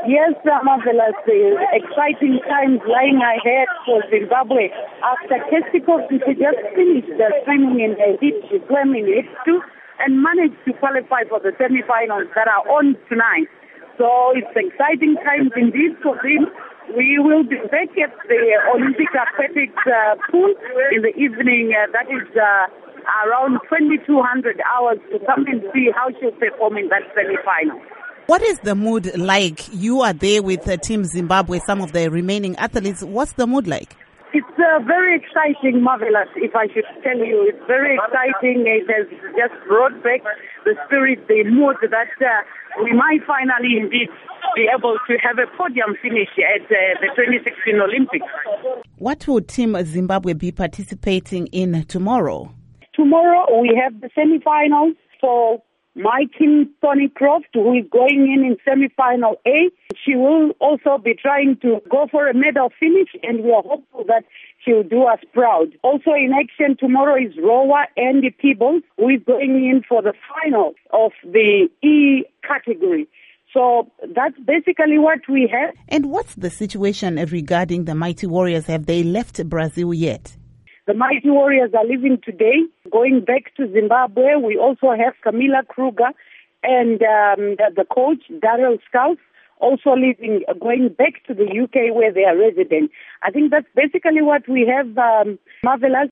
Yes, marvelous. Exciting times lying ahead for Zimbabwe after Kestikov just finished swimming in the heat. She swam in heat 2 and managed to qualify for the semi-finals that are on tonight. So it's exciting times indeed for them. We will be back at the Olympic Athletics pool in the evening. That is around 2200 hours to come and see how she'll perform in that semi-final. What is the mood like? You are there with Team Zimbabwe, some of the remaining athletes. What's the mood like? It's very exciting, marvelous, if I should tell you. It's very exciting. It has just brought back the spirit, the mood that we might finally indeed be able to have a podium finish at the 2016 Olympics. What will Team Zimbabwe be participating in tomorrow? Tomorrow we have the semi-finals for my team, Tony Croft, who is going in semi-final A. She will also be trying to go for a medal finish, and we are hopeful that she will do us proud. Also in action tomorrow is rower Andy Peebles, who is going in for the final of the E category. So that's basically what we have. And what's the situation regarding the Mighty Warriors? Have they left Brazil yet? The Mighty Warriors are leaving today, going back to Zimbabwe. We also have Camilla Kruger and the coach, Daryl Scouse, also leaving, going back to the UK where they are resident. I think that's basically what we have, marvelous.